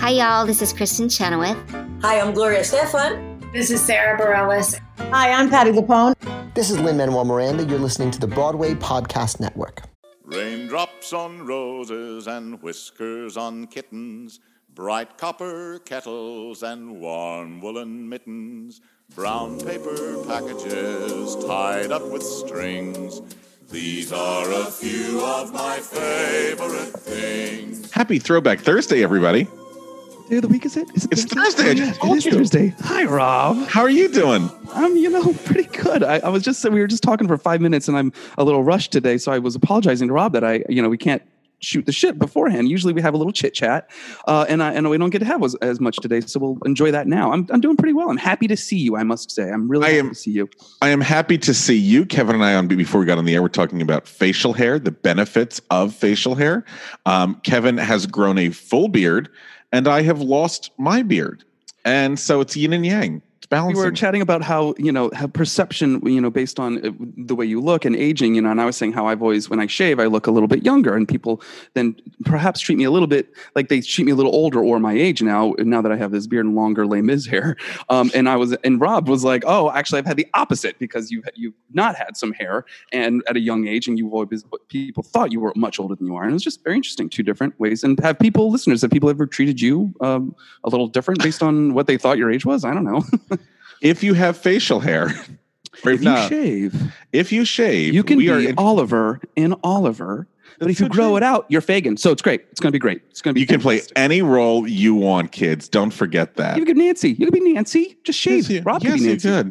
Hi, y'all. This is Kristen Chenoweth. Hi, I'm Gloria Estefan. This is Sarah Bareilles. Hi, I'm Patti LuPone. This is Lin-Manuel Miranda. You're listening to the Broadway Podcast Network. Raindrops on roses and whiskers on kittens, bright copper kettles and warm woolen mittens, brown paper packages tied up with strings. These are a few of my favorite things. Happy Throwback Thursday, everybody. Day of the week, is it? It's Thursday. I just told you. Thursday. Hi, Rob. How are you doing? I'm, pretty good. I was just, we were just talking for 5 minutes and I'm a little rushed today. So I was apologizing to Rob that we can't shoot the shit beforehand. Usually we have a little chit chat and we don't get to have as much today. So we'll enjoy that now. I'm doing pretty well. I'm happy to see you, I must say. I'm really happy to see you. I am happy to see you. Kevin and I, before we got on the air, we're talking about facial hair, the benefits of facial hair. Kevin has grown a full beard and I have lost my beard. And so it's yin and yang. It's balancing. We were chatting about how perception, based on the way you look and aging, and I was saying how I've always, when I shave, I look a little bit younger and people then perhaps treat me a little bit like they treat me a little older or my age now that I have this beard and longer Les Mis hair. And Rob was like, oh, actually I've had the opposite because you've not had some hair and at a young age and you've always, people thought you were much older than you are. And it was just very interesting, two different ways. And have people ever treated you a little different based on what they thought your age was? I don't know. If you have facial hair, if you shave, you can be Oliver in Oliver. But if you grow it out, you're Fagin. So it's great. It's going to be great. It's going to be. You can play any role you want, kids. Don't forget that. You can be Nancy. You can be Nancy. Just shave. Yes, Rob can be Nancy. Good.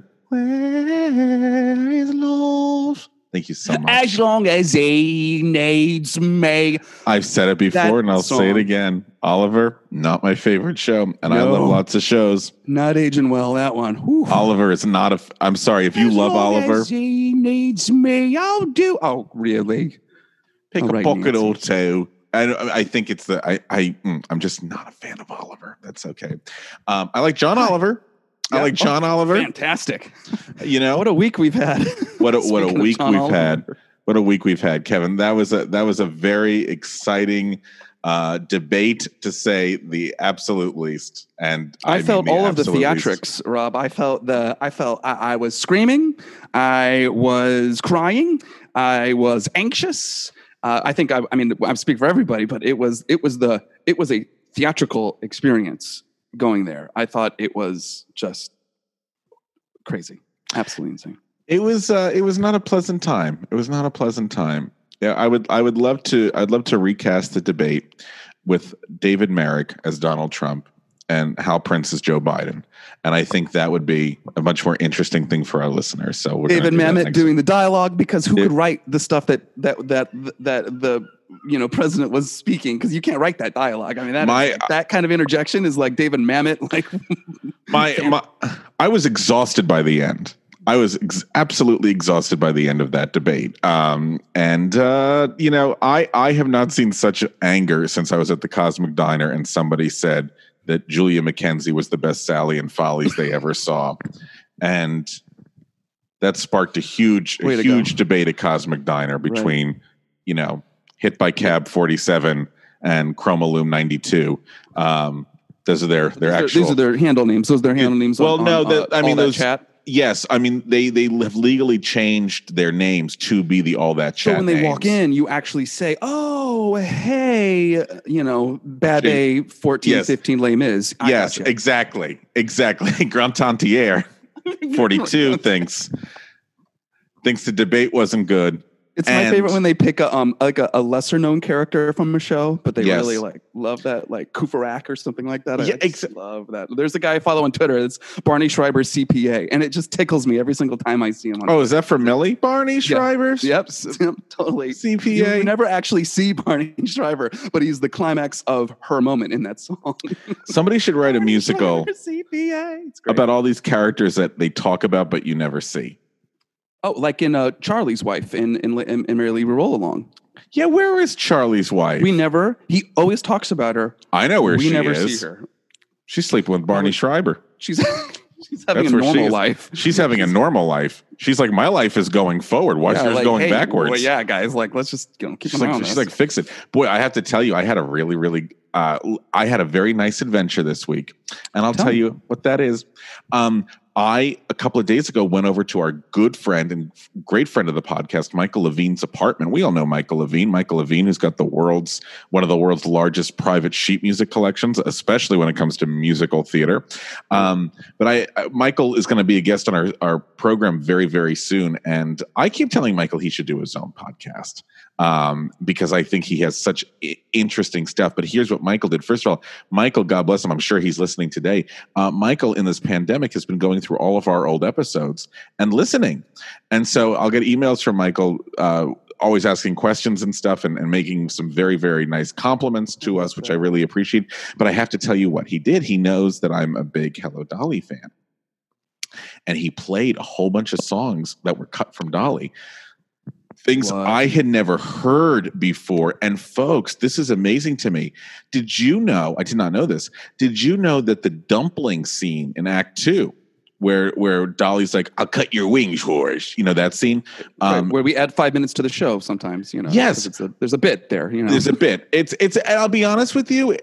Where is love? Thank you so much. As long as he needs me. I've said it before and I'll say it again. Oliver, not my favorite show. And I love lots of shows. Not aging well, that one. Whew. Oliver is not I'm sorry. If you love Oliver. As he needs me, I'll do. Oh, really? Pick a pocket or two. I think it's I'm just not a fan of Oliver. That's okay. I like John Oliver. I like John Oliver. Fantastic. What a week we've had. What a week we've had. What a week we've had, Kevin. That was a very exciting debate, to say the absolute least. And I felt all of the theatrics, Rob. I was screaming. I was crying. I was anxious. I think I'm speaking for everybody, but it was a theatrical experience. Going there, I thought it was just crazy, absolutely insane. It was not a pleasant time. It was not a pleasant time. Yeah, I'd love to recast the debate with David Merrick as Donald Trump and Hal Prince as Joe Biden, and I think that would be a much more interesting thing for our listeners. So David Mamet doing the dialogue, because who could write the stuff that the president was speaking, because you can't write that dialogue. I mean, that kind of interjection is like David Mamet. Like I was exhausted by the end. I was absolutely exhausted by the end of that debate. I have not seen such anger since I was at the Cosmic Diner and somebody said that Julia McKenzie was the best Sally in Follies they ever saw. And that sparked a huge debate at Cosmic Diner between, Hit by Cab 47 and Chroma Loom 92. Those are their actual. These are their handle names. Those are their handle names. Those chat. Yes, I mean they have legally changed their names to be the All That Chat. So when they names. walk in, you actually say, "Oh, hey, Bad A 14, 15 Les Mis." Yes, exactly. Grand Tantier 42 thinks the debate wasn't good. It's my favorite when they pick a lesser known character from a show, but they really love that, like Kufarak or something like that. I love that. There's a guy I follow on Twitter. It's Barney Schreiber CPA, and it just tickles me every single time I see him. Is that for Millie? Barney Schreiber? Yep, totally. CPA. You never actually see Barney Schreiber, but he's the climax of her moment in that song. Somebody should write a musical CPA. about all these characters that they talk about but you never see. Oh, like in Charlie's Wife in Merrily We Roll Along. Yeah, where is Charlie's wife? He always talks about her. I know where she is. We never see her. She's sleeping with Barney Schreiber. She's having a normal life. She's having a normal life. She's like, my life is going forward. Why's yours going backwards? Well, yeah, guys, let's just keep an eye on this. She's like, fix it. Boy, I have to tell you, I had a really, really I had a very nice adventure this week, and I'll tell you what that is. I, a couple of days ago, went over to our good friend and great friend of the podcast, Michael Levine's apartment. We all know Michael Levine. Michael Levine, who's got one of the world's largest private sheet music collections, especially when it comes to musical theater. But Michael is going to be a guest on our program very, very soon. And I keep telling Michael he should do his own podcast. Because I think he has such interesting stuff. But here's what Michael did. First of all, Michael, God bless him, I'm sure he's listening today. Michael, in this pandemic, has been going through all of our old episodes and listening. And so I'll get emails from Michael, always asking questions and stuff and making some very, very nice compliments to us, which I really appreciate. But I have to tell you what he did. He knows that I'm a big Hello Dolly fan. And he played a whole bunch of songs that were cut from Dolly. Things I had never heard before. And folks, this is amazing to me. Did you know, I did not know this, did you know that the dumpling scene in Act 2, where Dolly's like, I'll cut your wings, horse, you know, that scene? Where we add 5 minutes to the show sometimes, you know. Yes. There's a bit there, you know. There's a bit. It's. I'll be honest with you,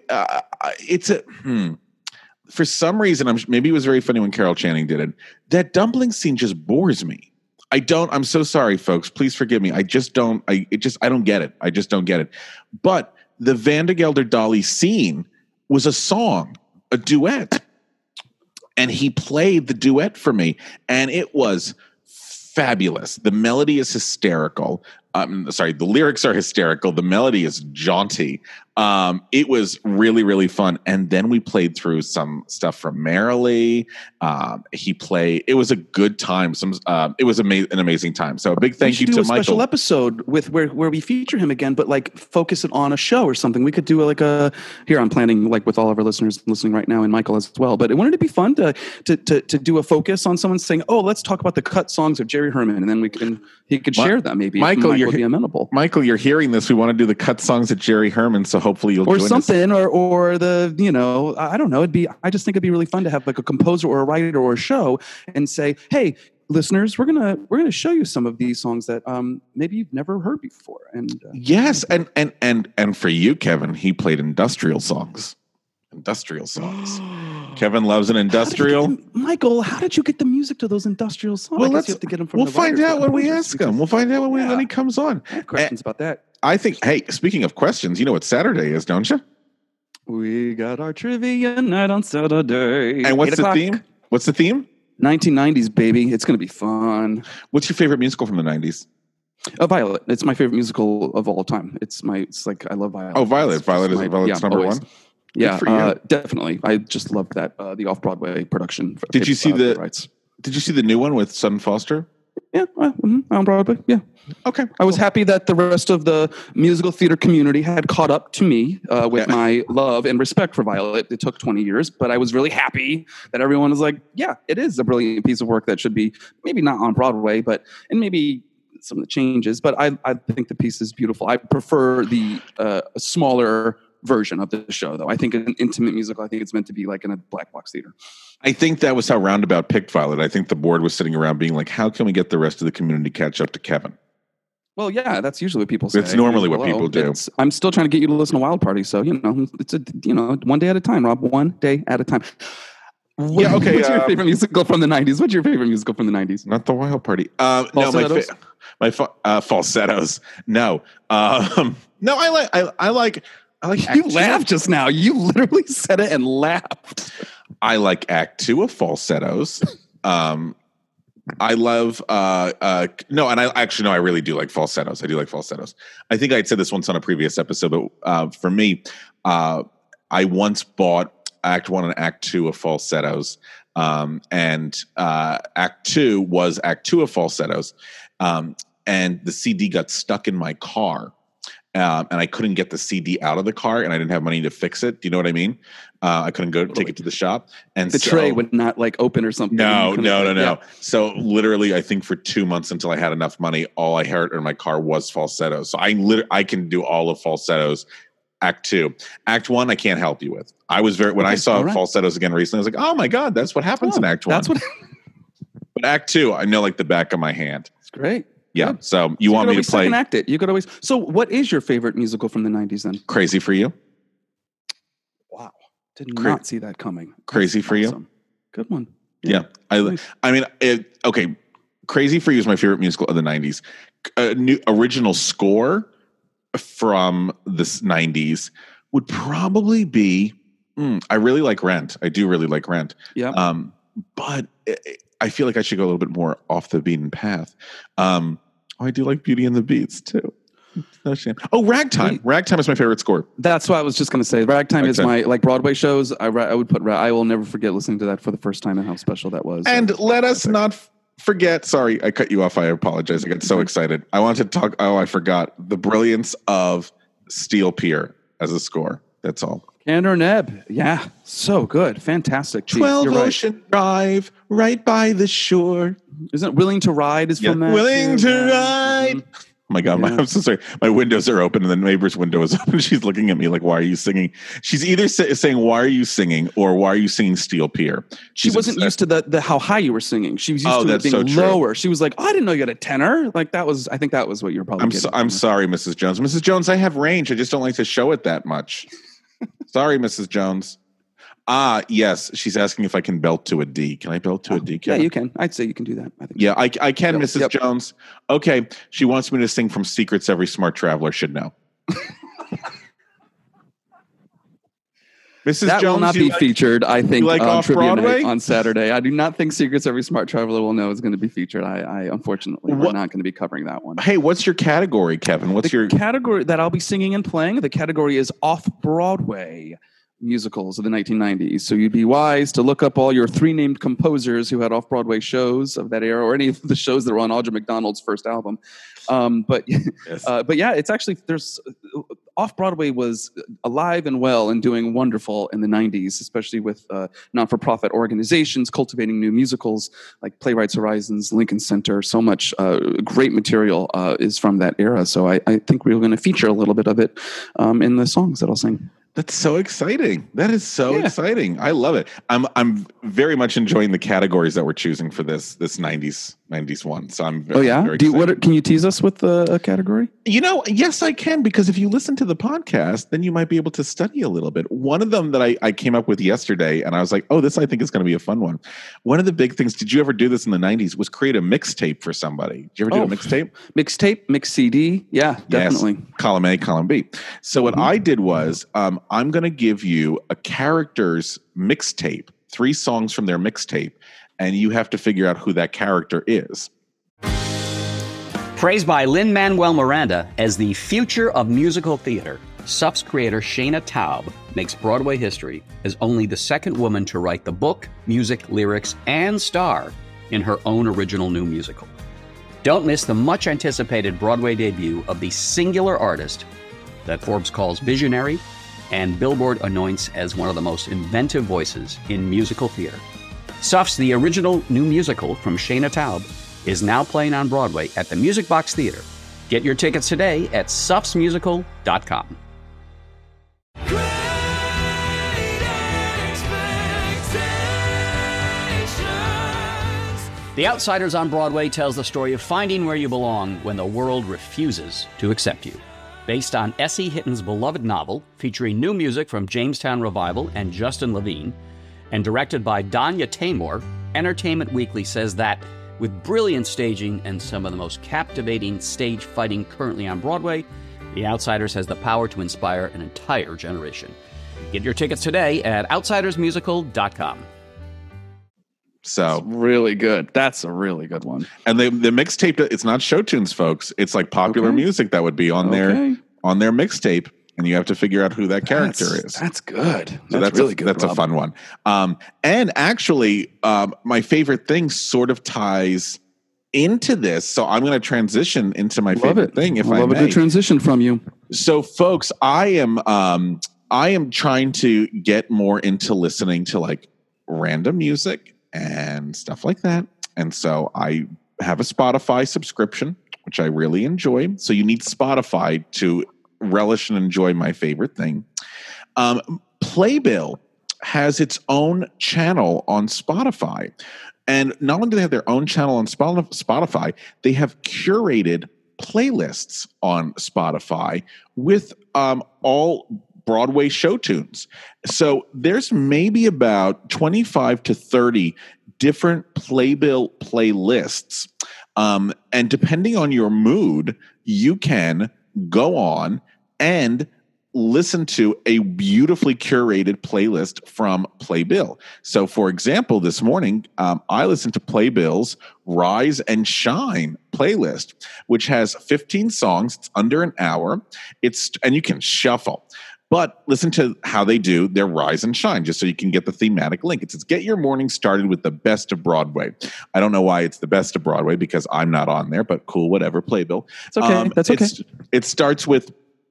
for some reason, maybe it was very funny when Carol Channing did it, that dumpling scene just bores me. I'm so sorry, folks. Please forgive me. I don't get it. I just don't get it. But the Vandergelder Dolly scene was a song, a duet. And he played the duet for me. And it was fabulous. The melody is hysterical. The lyrics are hysterical. The melody is jaunty. It was really, really fun. And then we played through some stuff from Merrily. It was a good time. It was an amazing time. So a big thank you to Michael. A special episode with where we feature him again, but like focus it on a show or something. We could do here I'm planning like with all of our listeners listening right now and Michael as well. But wouldn't it be fun to do a focus on someone saying, oh, let's talk about the cut songs of Jerry Herman, and then he could share them maybe. Michael, would be amenable. Michael, you're hearing this. We want to do the cut songs at Jerry Herman, so hopefully you'll join something, us. or the, you know, I don't know. I just think it'd be really fun to have like a composer or a writer or a show and say, hey, listeners, we're gonna show you some of these songs that maybe you've never heard before. And yes, and for you, Kevin, he played industrial songs. Kevin loves an industrial. Michael, how did you get the music to those industrial songs? Well, you have to get them from we'll find out when we ask him. We'll find out when he comes on. I have questions about that. I think, hey, speaking of questions, you know what Saturday is, don't you? We got our trivia night on Saturday. And what's the theme? What's the theme? 1990s, baby. It's going to be fun. What's your favorite musical from the 90s? Violet. It's my favorite musical of all time. It's like, I love Violet. Oh, Violet's number always. one? Yeah, definitely. I just love that, the off-Broadway production. Did you see the new one with Sutton Foster? Yeah, on Broadway. Yeah. Okay. I was happy that the rest of the musical theater community had caught up to me with my love and respect for Violet. It took 20 years, but I was really happy that everyone was like, yeah, it is a brilliant piece of work that should be maybe not on Broadway, and maybe some of the changes. But I think the piece is beautiful. I prefer the smaller version of the show, though. I think an intimate musical, I think it's meant to be like in a black box theater. I think that was how Roundabout picked Violet. I think the board was sitting around being like, how can we get the rest of the community to catch up to Kevin? Well, yeah, that's usually what people say. It's normally what people do. I'm still trying to get you to listen to Wild Party, so it's one day at a time, Rob. One day at a time. Yeah, okay. What's your favorite musical from the 90s? What's your favorite musical from the 90s? Not the Wild Party. No, my falsettos. No, no. I like. You laughed just now. You literally said it and laughed. I like Act 2 of falsettos. I love I really do like falsettos. I do like falsettos. I think I'd said this once on a previous episode, but for me, I once bought Act 1 and Act 2 of falsettos. And Act 2 was Act 2 of falsettos. And the CD got stuck in my car. And I couldn't get the CD out of the car, and I didn't have money to fix it. Do you know what I mean? I couldn't go take it to the shop, and the tray would not like open or something. No. Yeah. So literally, I think for 2 months until I had enough money, all I heard in my car was falsettos. So I can do all of falsettos. Act 2, Act 1, I can't help you with. I was when I saw falsettos again recently, I was like, oh my god, that's what happens in Act 1. That's what. But Act 2, I know like the back of my hand. It's great. Yeah. So you want me to play? Act it. You could always. So what is your favorite musical from the 90s then? Crazy for You. Did not see that coming. Crazy That's for awesome. You? Good one. Yeah. Nice. I mean, okay. Crazy for You is my favorite musical of the 90s. New original score from the 90s would probably be, I really like Rent. I do really like Rent. Yeah. But I feel like I should go a little bit more off the beaten path. I do like Beauty and the Beast too. No shame. Oh, Ragtime. Ragtime is my favorite score. That's what I was just going to say. Ragtime is my, like Broadway shows. I would put, I will never forget listening to that for the first time and how special that was. And let us not forget, sorry, I cut you off. I apologize. I got so excited. I wanted to talk, I forgot the brilliance of Steel Pier as a score. That's all. Kander and Ebb. Yeah. So good. Fantastic. 12 Ocean Drive, right by the shore. Isn't Willing to Ride is from that? Willing to Ride. Mm-hmm. Oh my God, I'm so sorry. My windows are open and the neighbor's window is open. She's looking at me like, why are you singing? She's either saying, why are you singing? Or why are you singing Steel Pier? She wasn't used to the how high you were singing. She was used to it being lower. She was like, oh, I didn't know you had a tenor. Like I think that was what you're probably getting. I'm sorry, Mrs. Jones. Mrs. Jones, I have range. I just don't like to show it that much. Sorry, Mrs. Jones. Yes. She's asking if I can belt to a D. Can I belt to a D? Yeah, you can. I'd say you can do that. I think. Yeah, I can, Mrs. Jones. Okay. She wants me to sing from Secrets Every Smart Traveler Should Know. Mrs. That Jones will not be featured, I think, like on Trivia Broadway? Night on Saturday. I do not think Secrets Every Smart Traveler Will Know is going to be featured. I unfortunately, we're not going to be covering that one. Hey, what's your category, Kevin? What's your category that I'll be singing and playing? The category is off-Broadway musicals of the 1990s. So you'd be wise to look up all your three named composers who had off-Broadway shows of that era, or any of the shows that were on Audra McDonald's first album. But yeah, it's actually there's off-Broadway was alive and well and doing wonderful in the 90s, especially with not-for-profit organizations cultivating new musicals like Playwrights Horizons, Lincoln Center. So much great material is from that era. So I think we're going to feature a little bit of it in the songs that I'll sing. That's so exciting. That is so exciting. I love it. I'm very much enjoying the categories that we're choosing for this 90s one. So I'm very, very excited. Can you tease us with a category? Yes, I can, because if you listen to the podcast, then you might be able to study a little bit. One of them that I came up with yesterday, and I was like, oh, this I think is going to be a fun one. One of the big things, did you ever do this in the 90s, was create a mixtape for somebody. Did you ever do a mixtape? Mixtape, mix CD. Yeah, definitely. Yes. Column A, column B. So what I did was I'm going to give you a character's mixtape, 3 songs from their mixtape, and you have to figure out who that character is. Praised by Lin-Manuel Miranda as the future of musical theater, SUF's creator Shana Taub makes Broadway history as only the second woman to write the book, music, lyrics, and star in her own original new musical. Don't miss the much-anticipated Broadway debut of the singular artist that Forbes calls visionary and Billboard anoints as one of the most inventive voices in musical theater. SUF's The Original New Musical from Shana Taub is now playing on Broadway at the Music Box Theater. Get your tickets today at sufsmusical.com. The Outsiders on Broadway tells the story of finding where you belong when the world refuses to accept you. Based on S.E. Hitton's beloved novel, featuring new music from Jamestown Revival and Justin Levine, and directed by Danya Taymor, Entertainment Weekly says that, with brilliant staging and some of the most captivating stage fighting currently on Broadway, The Outsiders has the power to inspire an entire generation. Get your tickets today at outsidersmusical.com. So it's really good. That's a really good one. And the mixtape, it's not show tunes, folks. It's like popular music that would be on their mixtape, and you have to figure out who that character is. That's good. So that's really good. That's Rob. A fun one. And actually, my favorite thing sort of ties into this. So I'm going to transition into my favorite thing. If I love may. a good transition from you. So, folks, I am trying to get more into listening to like random music and stuff like that. And so I have a Spotify subscription, which I really enjoy. So you need Spotify to relish and enjoy my favorite thing. Playbill has its own channel on Spotify. And not only do they have their own channel on Spotify, they have curated playlists on Spotify with all Broadway show tunes. So there's maybe about 25 to 30 different playbill playlists. And depending on your mood, you can go on and listen to a beautifully curated playlist from Playbill. So, for example, this morning, I listened to Playbill's Rise and Shine playlist, which has 15 songs. It's under an hour. And you can shuffle. But listen to how they do their Rise and Shine, just so you can get the thematic link. It says, get your morning started with the best of Broadway. I don't know why it's the best of Broadway because I'm not on there, but cool, whatever, Playbill. It's okay. That's okay. It starts with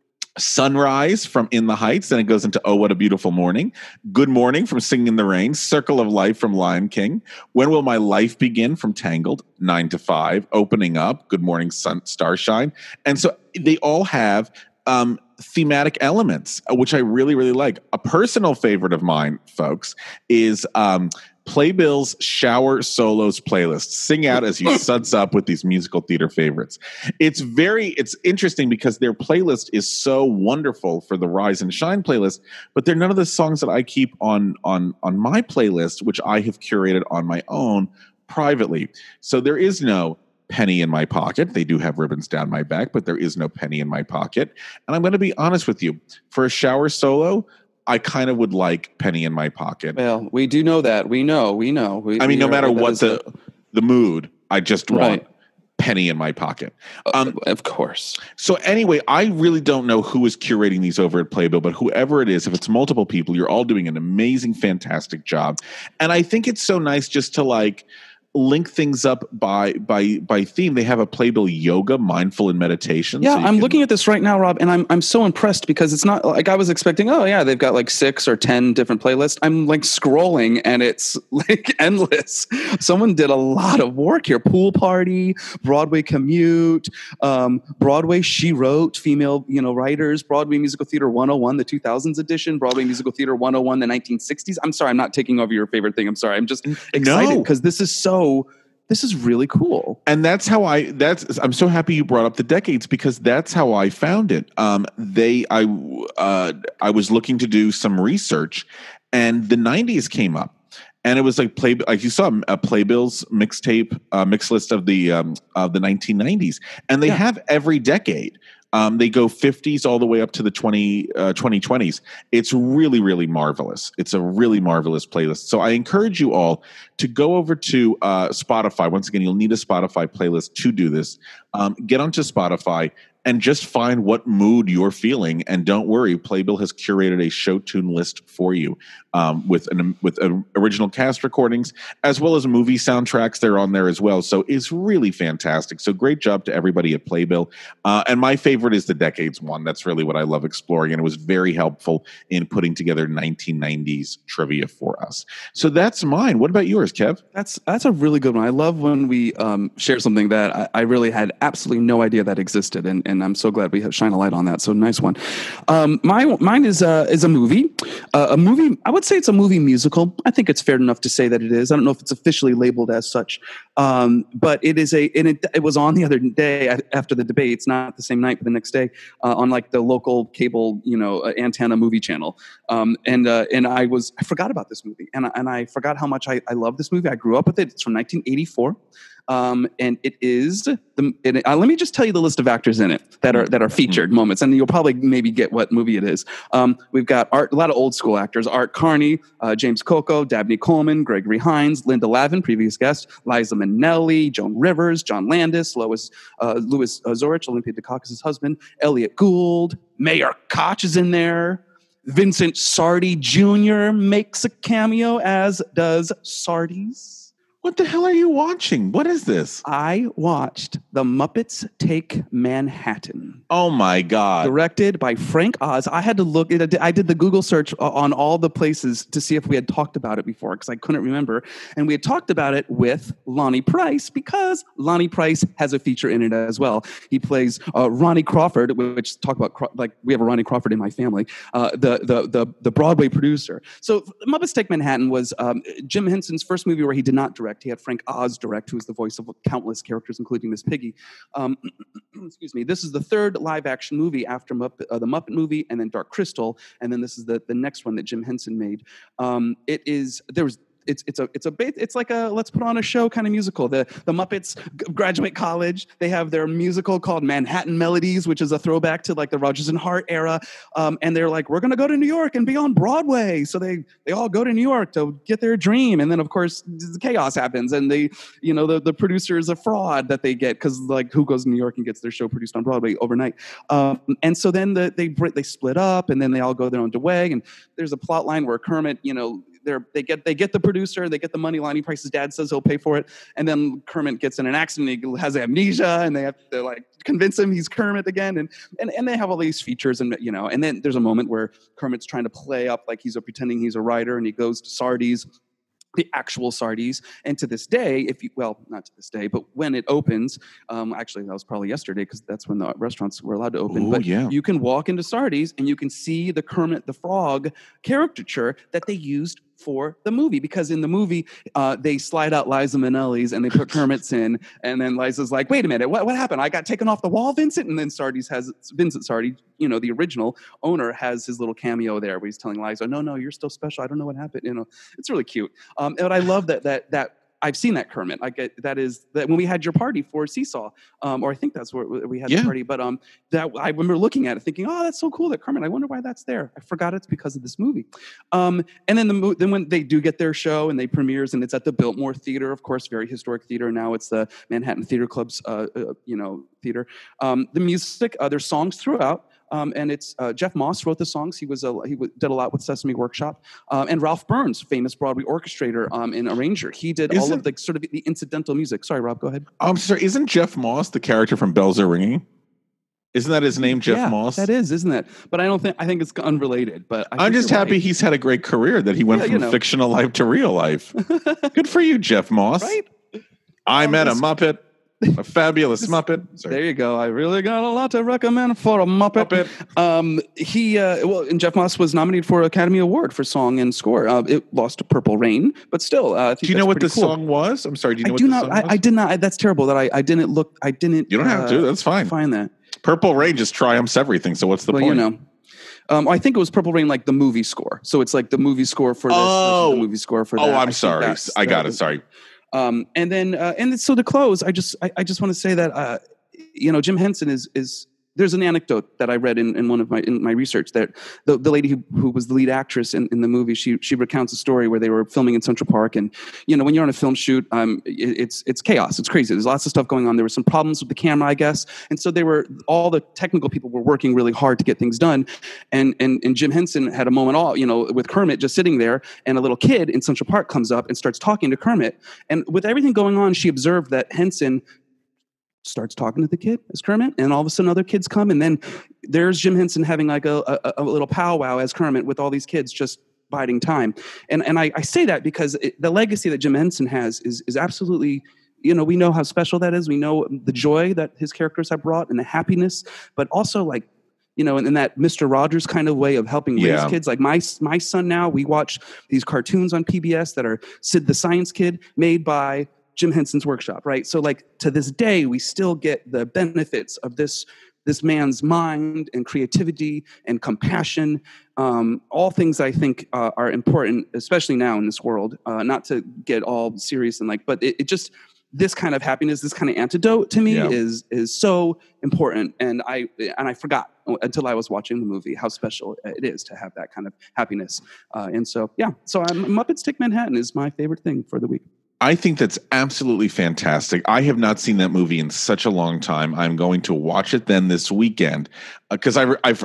Sunrise from In the Heights, then it goes into Oh, What a Beautiful Morning. Good Morning from Singing in the Rain. Circle of Life from Lion King. When Will My Life Begin from Tangled. 9 to 5. Opening Up. Good Morning Starshine. And so they all have thematic elements, which I really, really like. A personal favorite of mine, folks, is Playbill's Shower Solos playlist. Sing out as you suds up with these musical theater favorites. It's interesting because their playlist is so wonderful for the Rise and Shine playlist, but they're none of the songs that I keep on my playlist, which I have curated on my own privately. So there is no penny in my pocket. They do have ribbons down my back, but there is no penny in my pocket. And I'm going to be honest with you. For a shower solo, I kind of would like penny in my pocket. Well, we do know that. We know. No matter what the mood, I just want penny in my pocket. Of course. So anyway, I really don't know who is curating these over at Playbill, but whoever it is, if it's multiple people, you're all doing an amazing, fantastic job. And I think it's so nice just to link things up by theme. They have a Playbill yoga, mindful and meditation. Yeah, I'm looking at this right now, Rob, and I'm so impressed because it's not like I was expecting, they've got 6 or 10 different playlists. I'm scrolling and it's endless. Someone did a lot of work here. Pool Party, Broadway Commute, Broadway She Wrote, female, writers, Broadway Musical Theater 101, the 2000s edition, Broadway Musical Theater 101, the 1960s. I'm sorry, I'm not taking over your favorite thing. I'm sorry. I'm just excited because this is really cool. And that's how I'm so happy you brought up the decades because that's how I found it. I was looking to do some research and the 90s came up and it was like you saw a Playbill's mixtape, mix list of the 1990s and they have every decade. They go 50s all the way up to the 2020s. It's really, really marvelous. It's a really marvelous playlist. So I encourage you all to go over to Spotify. Once again, you'll need a Spotify playlist to do this. Get onto Spotify and just find what mood you're feeling. And don't worry, Playbill has curated a show tune list for you with original cast recordings as well as movie soundtracks. They're on there as well. So it's really fantastic. So great job to everybody at Playbill. And my favorite is the Decades one. That's really what I love exploring. And it was very helpful in putting together 1990s trivia for us. So that's mine. What about yours, Kev? That's a really good one. I love when we share something that I really had absolutely no idea that existed. And I'm so glad we have shine a light on that. So nice one. Mine is a movie. A movie. I would say it's a movie musical. I think it's fair enough to say that it is. I don't know if it's officially labeled as such, but it is it was on the other day after the debates, not the same night, but the next day on the local cable, antenna movie channel. And I forgot about this movie, and I forgot how much I love this movie. I grew up with it. It's from 1984. And it is let me just tell you the list of actors in it that are featured moments, and you'll probably maybe get what movie it is. We've got a lot of old school actors: Art Carney, James Coco, Dabney Coleman, Gregory Hines, Linda Lavin, previous guest, Liza Minnelli, Joan Rivers, John Landis, Louis Zorich, Olympia Dukakis' husband, Elliot Gould, Mayor Koch is in there. Vincent Sardi Jr. makes a cameo, as does Sardi's. What the hell are you watching? What is this? I watched The Muppets Take Manhattan. Oh, my God. Directed by Frank Oz. I had to look. I did the Google search on all the places to see if we had talked about it before because I couldn't remember. And we had talked about it with Lonnie Price because Lonnie Price has a feature in it as well. He plays Ronnie Crawford, which talk about we have a Ronnie Crawford in my family, the Broadway producer. So Muppets Take Manhattan was Jim Henson's first movie where he did not direct. direct. He had Frank Oz direct, who was the voice of countless characters, including Miss Piggy. Excuse me. This is the third live-action movie after the Muppet movie, and then Dark Crystal, and then this is the next one that Jim Henson made. It's like a let's put on a show kind of musical. The Muppets graduate college. They have their musical called Manhattan Melodies, which is a throwback to like the Rodgers and Hart era. And they're like, we're going to go to New York and be on Broadway. So they all go to New York to get their dream. And then of course chaos happens, and the producer is a fraud that they get, because like who goes to New York and gets their show produced on Broadway overnight? And so then they split up, and then they all go their own way. And there's a plot line where Kermit, they get the producer, they get the money. Lonnie Price's dad says he'll pay for it, and then Kermit gets in an accident. He has amnesia, and they have to like convince him he's Kermit again, and they have all these features, and then there's a moment where Kermit's trying to play up like pretending he's a writer, and he goes to Sardi's, the actual Sardi's. And to this day, not to this day, but when it opens, actually that was probably yesterday, because that's when the restaurants were allowed to open. But you can walk into Sardi's and you can see the Kermit the Frog caricature that they used for the movie, because in the movie they slide out Liza Minnelli's and they put Kermit's in, and then Liza's like, wait a minute, what happened? I got taken off the wall, Vincent? And then Vincent Sardi, the original owner, has his little cameo there where he's telling Liza, no, you're still special, I don't know what happened. It's really cute. And I love that I've seen that Kermit. That when we had your party for Seesaw, or I think that's where we had the party. But that I remember looking at it, thinking, "Oh, that's so cool, that Kermit. I wonder why that's there. I forgot it's because of this movie." And then when they do get their show and they premieres, and it's at the Biltmore Theater, of course, very historic theater. Now it's the Manhattan Theater Club's, theater. The music, there's songs throughout. And it's Jeff Moss wrote the songs. He did a lot with Sesame Workshop, and Ralph Burns, famous Broadway orchestrator and arranger. He did all of the sort of the incidental music. Sorry, Rob, go ahead. I'm sorry. Isn't Jeff Moss the character from Bells Are Ringing? Isn't that his name, Jeff Moss? That is, isn't it? But I think it's unrelated. But I'm just happy he's had a great career, that he went from fictional life to real life. Good for you, Jeff Moss. Right? I met a Muppet. A fabulous Muppet. Sorry. There you go. I really got a lot to recommend for a Muppet. And Jeff Moss was nominated for Academy Award for song and score. It lost to Purple Rain, but still. Do you know what the song was? I'm sorry. Do you know what the song was? I did not. That's terrible that I didn't look. I didn't. You don't have to. That's fine. Find that. Purple Rain just triumphs everything. So what's the point? I think it was Purple Rain, like the movie score. So it's like the movie score for this, the movie score for that. Oh, I'm sorry. I got it. Sorry. And then so to close, I just want to say that Jim Henson is there's an anecdote that I read in my research, that the lady who was the lead actress in the movie, she recounts a story where they were filming in Central Park, and when you're on a film shoot, it's chaos, it's crazy. There's lots of stuff going on. There were some problems with the camera, I guess, and so all the technical people were working really hard to get things done, and Jim Henson had a moment with Kermit just sitting there, and a little kid in Central Park comes up and starts talking to Kermit, and with everything going on, she observed that Henson starts talking to the kid as Kermit, and all of a sudden other kids come, and then there's Jim Henson having like a little powwow as Kermit with all these kids just biding time. And I say that because the legacy that Jim Henson has is absolutely, we know how special that is. We know the joy that his characters have brought and the happiness, but also like, in that Mr. Rogers kind of way of helping raise kids. Like my son now, we watch these cartoons on PBS that are Sid the Science Kid, made by Jim Henson's workshop, right? So like to this day, we still get the benefits of this man's mind and creativity and compassion, all things I think are important, especially now in this world, not to get all serious but it just, this kind of happiness, this kind of antidote to me is so important. And I forgot until I was watching the movie how special it is to have that kind of happiness. So Muppets Take Manhattan is my favorite thing for the week. I think that's absolutely fantastic. I have not seen that movie in such a long time. I'm going to watch it then this weekend, because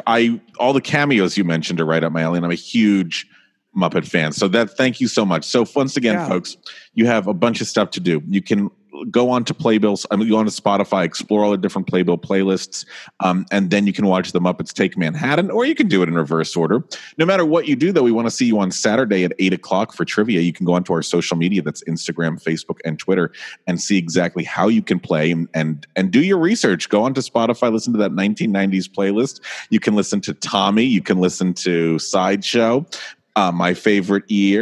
I all the cameos you mentioned are right up my alley, and I'm a huge Muppet fan. So thank you so much. So once again, folks, you have a bunch of stuff to do. You can go on to Playbills. Go on to Spotify, explore all the different Playbill playlists, and then you can watch The Muppets Take Manhattan, or you can do it in reverse order. No matter what you do, though, we want to see you on Saturday at 8 o'clock for trivia. You can go onto our social media, that's Instagram, Facebook, and Twitter, and see exactly how you can play and do your research. Go onto Spotify, listen to that 1990s playlist. You can listen to Tommy. You can listen to Sideshow, My Favorite Year,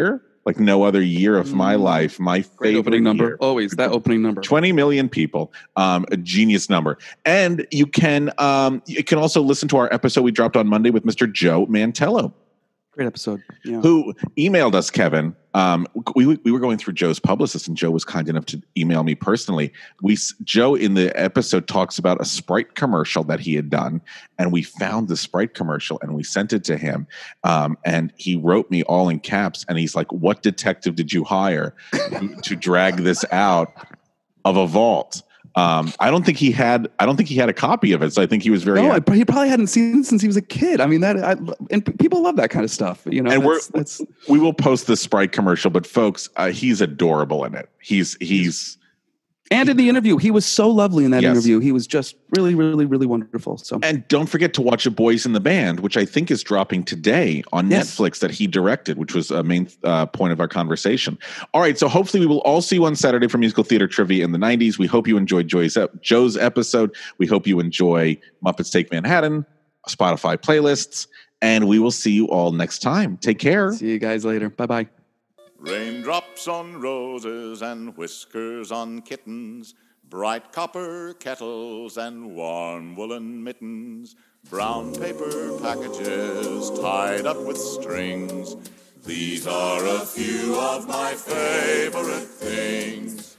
like no other year of my life. My Great favorite opening number. year. Always that opening number. 20 million people, a genius number. And you can also listen to our episode we dropped on Monday with Mr. Joe Mantello, Great episode. Yeah. who emailed us, Kevin. We were going through Joe's publicist, and Joe was kind enough to email me personally. Joe in the episode talks about a Sprite commercial that he had done, and we found the Sprite commercial and we sent it to him. And he wrote me all in caps, and he's like, "What detective did you hire to drag this out of a vault?" I don't think he had a copy of it, so I think he was very. No, he probably hadn't seen it since he was a kid. I mean, and people love that kind of stuff, you know. And we will post the Sprite commercial, but folks, he's adorable in it. He's and in the interview, he was so lovely in that Yes. interview. He was just really, really, really wonderful. So, and don't forget to watch A Boys in the Band, which I think is dropping today on Yes. Netflix, that he directed, which was a main point of our conversation. All right, so hopefully we will all see you on Saturday for musical theater trivia in the 90s. We hope you enjoyed Joe's episode. We hope you enjoy Muppets Take Manhattan, Spotify playlists, and we will see you all next time. Take care. see you guys later. Bye-bye. Raindrops on roses and whiskers on kittens, bright copper kettles and warm woolen mittens, brown paper packages tied up with strings. These are a few of my favorite things.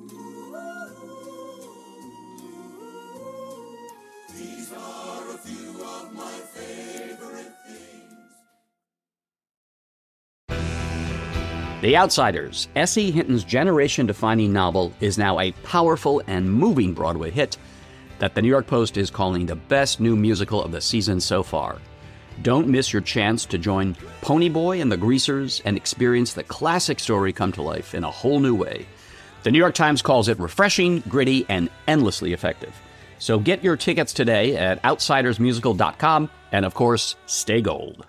These are a few of my favorite things. The Outsiders, S.E. Hinton's generation-defining novel, is now a powerful and moving Broadway hit that the New York Post is calling the best new musical of the season so far. Don't miss your chance to join Ponyboy and the Greasers and experience the classic story come to life in a whole new way. The New York Times calls it refreshing, gritty, and endlessly effective. So get your tickets today at outsidersmusical.com, and of course, stay gold.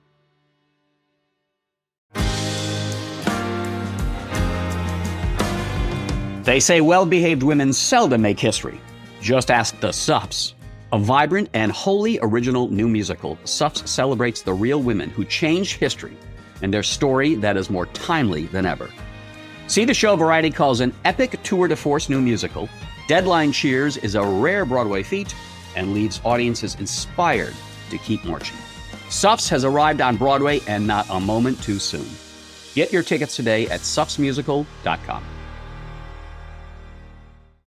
They say well-behaved women seldom make history. Just ask the Suffs. A vibrant and wholly original new musical, Suffs celebrates the real women who changed history and their story that is more timely than ever. See the show Variety calls an epic tour de force new musical. Deadline cheers is a rare Broadway feat and leaves audiences inspired to keep marching. Suffs has arrived on Broadway, and not a moment too soon. Get your tickets today at suffsmusical.com.